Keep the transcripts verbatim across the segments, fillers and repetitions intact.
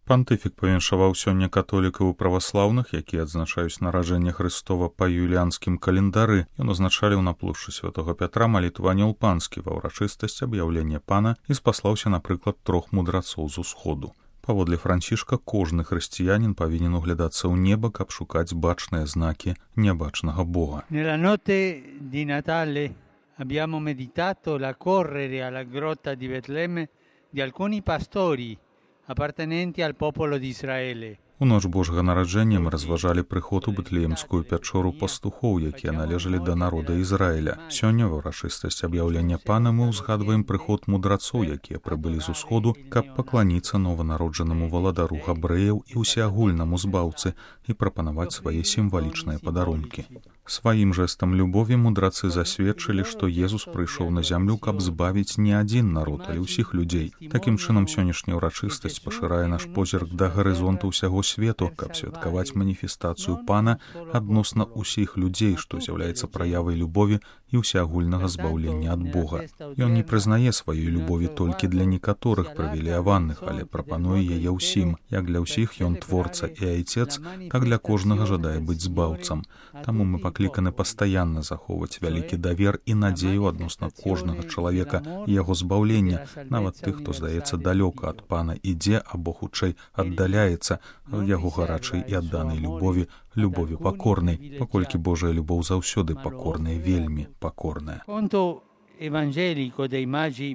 Пантыфік павіншаваў сёння католікаў і праваслаўных, якія адзначаюць нараджэнне Хрыстова па юліанскім календары. Ён узначаліў на плошчы святога Пятра малітву анёл панскі ва ўрачыстасць аб'яўлення пана і спаслаўся, напрыклад, трох мудрацоў з усходу. Паводле Францішка, кожны хрысціянін павінен углядацца ў неба, каб шукаць бачныя знакі нябачнага Бога. Nella notte di Natale abbiamo meditato la correre alla grotta di Betlemme di alcuni pastori appartenenti al popolo di Israele. У ноч Божага нараджэння мы разважалі прыход у Бэтлеемскую пячору пастухоў, якія належалі да народа Ізраіля. Сёння ва ўрачыстасць аб'яўлення пана мы ўзгадваем прыход мудрацоў, якія прыбылі з усходу, каб пакланіцца нованароджанаму валадару габрэяў і ўсеагульнаму збаўцы і прапанаваць свае сімвалічныя падарункі. Сваім жэстам любові мудрацы засведчылі, што Езус прыйшоў на зямлю, каб збавіць не адзін народ, але ўсіх людзей. Такім чынам, сённяшняя ўрачыстасць пашырае наш позірк да гарызонту ўсяго свету, каб святкаваць маніфестацыю пана адносна ўсіх людзей, што з'яўляецца праявай любові і ўсеагульнага збаўлення ад Бога. Ён не прызнае сваёй любові толькі для некаторых прывілеяваных, але прапануе яе ўсім. Як для ўсіх ён творца і айцец, так для кожнага жадае быць збаўцам. Таму мы пакліканы пастаянна захоўваць вялікі давер і надзею адносна кожнага чалавека і яго збаўлення, нават тых, хто, здаецца, далёка ад пана ідзе або, хутчэй, аддаляецца ад яго гарачай і адданай любові, любові пакорнай, паколькі Божая любоў заўсёды пакорная, вельмі пакорная. Conto evangelico dei magi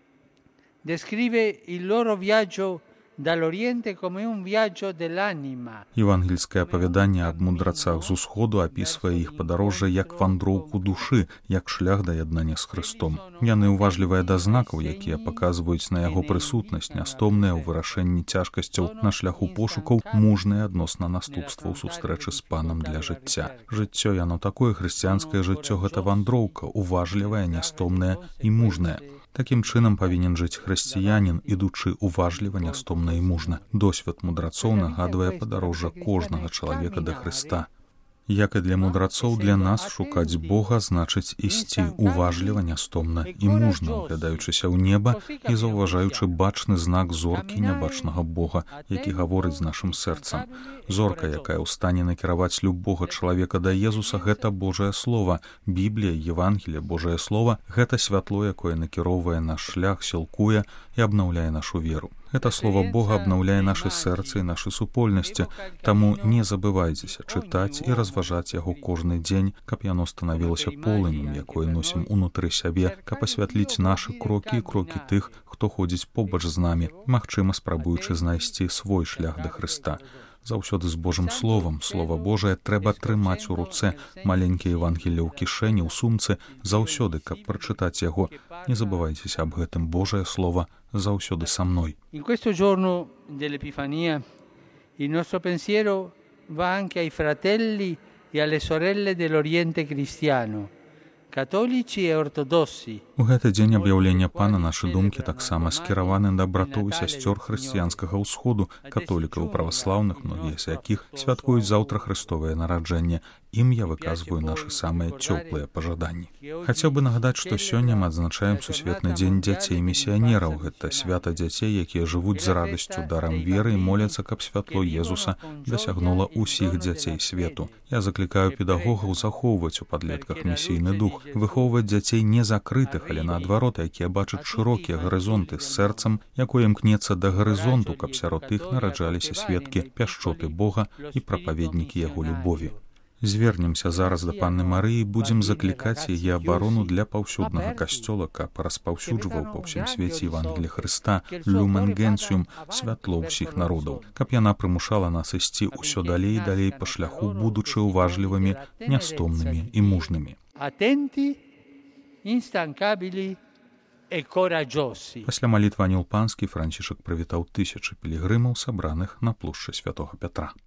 descrive il loro viaggio dall'Oriente come un viaggio dell'anima. Евангельскае апавяданне аб мудрацах з усходу апісвае іх падарожжа як вандроўку душы, як шлях да яднання з Хрыстом. Яны уважлівыя да знакаў, якія паказваюць на яго прысутнасць, нястомныя ў вырашэнні цяжкасцяў на шляху пошукаў, мужныя адносна наступстваў сустрэчы з панам для жыцця. Жыццё яно такое, хрысціянскае жыццё гэта вандроўка, уважлівая, нястомная і мужная. Такім чынам павінен жыць хрысціянін, ідучы уважліва, нястомна і мужна. Досвед мудрацоў нагадвае падарожжа кожнага чалавека да Хрыста. Як і для мудрацоў, для нас шукаць Бога значыць ісці уважліва, нястомна і мужна, углядаючыся ў неба і заўважаючы бачны знак зоркі нябачнага Бога, які гаворыць з нашым сэрцам. Зорка, якая ў стане накіраваць любога чалавека да Езуса, гэта Божае Слова. Біблія, Евангелие, Божае Слова — гэта святло, якое накіроўвае наш шлях, сілкуе і абнаўляе нашу веру. Гэта Слово Бога абнаўляе нашы сэрцы і нашы супольнасці, таму не забывайцеся чытаць і разважаць яго кожны дзень, каб яно станавілася полымем, якое носім унутры сябе, каб асвятліць нашы крокі і крокі тых, хто ходзіць побач з намі, магчыма, спрабуючы знайсці свой шлях да Хрыста. Заўсёды з Божым Словам. Слова Божае трэба трымаць у руцэ, маленькія Евангелія ў кішэні, ў сумцы, заўсёды, каб прачытаць яго. Не забывайцеся аб гэтым. Божае Слово заўсёды са мной. In questo giorno dell'Epifania il nostro pensiero va anche ai fratelli e alle sorelle dell'Oriente cristiano, cattolici e ortodossi. У гэты дзень аб'яўлення пана нашы думкі таксама скіраваны да братоў і сясцёр хрысціянскага ўсходу, католікаў, праваслаўных, многія з якіх святкуюць заўтра Хрыстовае нараджэнне. Ім я выказваю нашы самыя цёплыя пажаданні. Хацеў бы нагадаць, што сёння мы адзначаем сусветны дзень дзяцей-місіянераў. Гэта свята дзяцей, якія жывуць з радасцю, дарам веры і моляцца, каб святло Езуса дасягнула ўсіх дзяцей свету. Я заклікаю педагогаў захоўваць у падлетках місійны дух, выхоўваць дзяцей не закрытых, але наадварот, якія бачаць шырокія гарызонты з сэрцам, якое імкнецца да гарызонту, каб сярод іх нараджаліся сведкі пяшчоты Бога і прапаведнікі яго любові. Звернемся зараз да панны Марыі, будзем заклікаць яе абарону для паўсюднага касцёла, каб распаўсюджваў па ўсім свеце Евангелие Хрыста, люмен генціум, святло ўсіх народаў, каб яна прымушала нас ісці ўсё далей і далей па шляху, будучы уважлівымі, нястомнымі і мужнымі. Attenti, instancabili e coraggiosi. Пасля малітвы анёл панскі Францішак прывітаў тысячы пілігрымаў, сабраных на плошчы святога Пятра.